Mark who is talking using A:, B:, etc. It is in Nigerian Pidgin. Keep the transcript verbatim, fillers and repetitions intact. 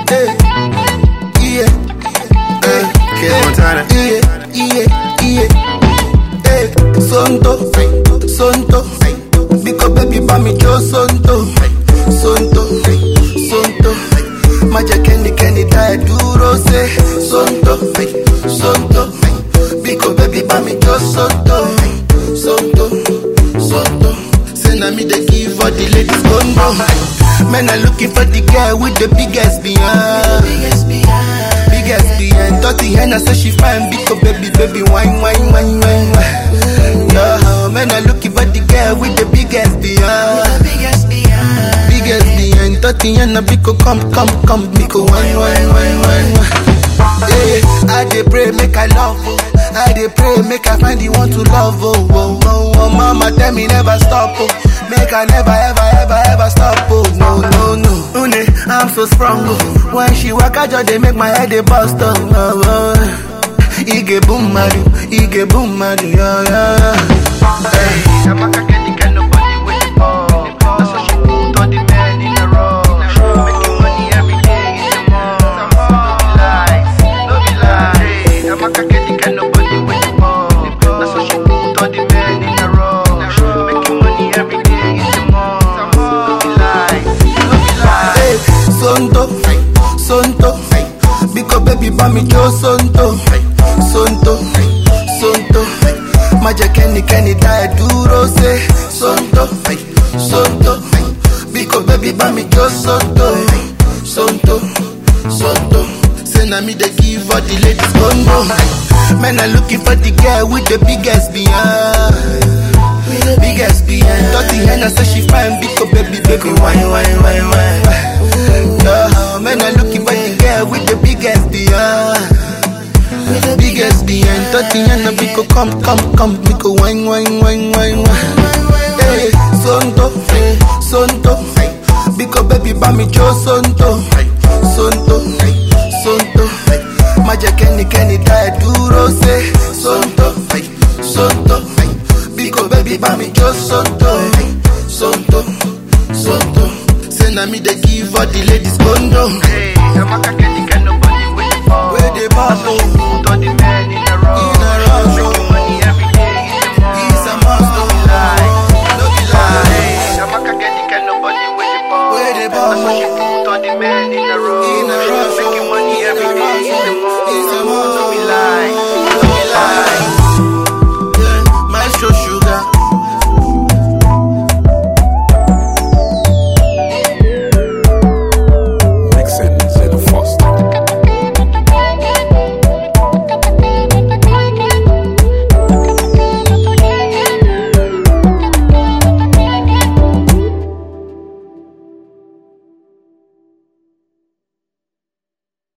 A: Hey, yeah, hey,
B: Kid Montana.
A: yeah, yeah, yeah. Hey, Sonto, Sonto, because baby by me just Sonto, Sonto, Sonto. Maja Kenny Kenny die duro say Sonto, Sonto, because baby by me just Sonto, Sonto, Sonto. Say na me they give for the ladies condo. Men are looking for the girl with the biggest behind, biggest behind, biggest behind. Dirty henna say she fine because baby baby wine wine wine wine wine. No, men are looking for the girl with the biggest behind, biggest behind, biggest behind. Dirty henna because come come come because wine wine wine wine wine. Yeah, I dey pray make I love oh. I dey pray make I find the one to love oh, oh, oh, oh. Mama tell me never stop oh. Make I never ever ever ever stop oh. No no no. Une, I'm so strong oh. When she walk I just dey make my head dey bust oh. Oh, oh. Ige boom madu, ige boom madu yeah yeah. Hey, Amaka can't get nobody with the ball. That's what she put on the bed in a row. Making money every day in the mall. No be lies, Amaka can't get nobody with the ball. That's what she put on the bed in a row. Making money every day in the mall. No be lies, no be lies. Hey, Sonto, Sonto, because baby by me just Sonto, Sonto, Sonto. Maja Kenny Kenny die duro say Sonto, Sonto, because baby by me just Sonto, Sonto, Sonto. Say na me they give for the ladies condo. Men are looking for the girl with the biggest behind, biggest behind. Dirty henna say she fine because baby baby wine wine wine wine. No, men are looking for the girl with the biggest behind, biggest behind. Dirty henna because come come come because wine wine wine wine wine. Hey, Sonto, Sonto, because baby by me just Sonto, Sonto, Sonto. Maja Kenny Kenny die duro say Sonto, Sonto, because baby by me just Sonto, Sonto, Sonto. Say na me they give for the ladies condo. Hey, Amaka Kenny can nobody with the ball. Where they ball oh. Put on the bed in a row. In a row. Making money every day in the mall. He's a monster. No be lie, no be lie. Hey, Amaka Kenny can nobody with the ball. Where they ball oh. Put on the bed in a row. In a row.